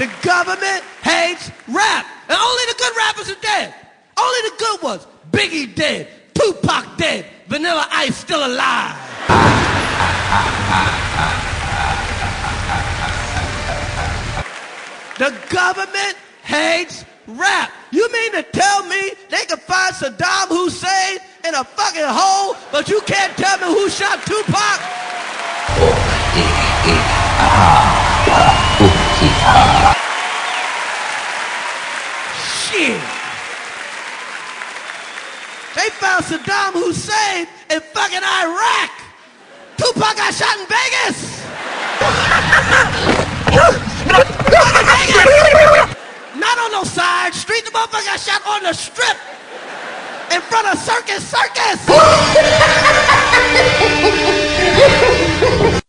The government hates rap. And only the good rappers are dead. Only the good ones. Biggie dead. Tupac dead. Vanilla Ice still alive. The government hates rap. You mean to tell me they can find Saddam Hussein in a fucking hole, but you can't tell me who shot Tupac? Shit. They found Saddam Hussein in fucking Iraq. Tupac got shot in Vegas. Not on no side street. The motherfucker got shot on the strip in front of Circus Circus.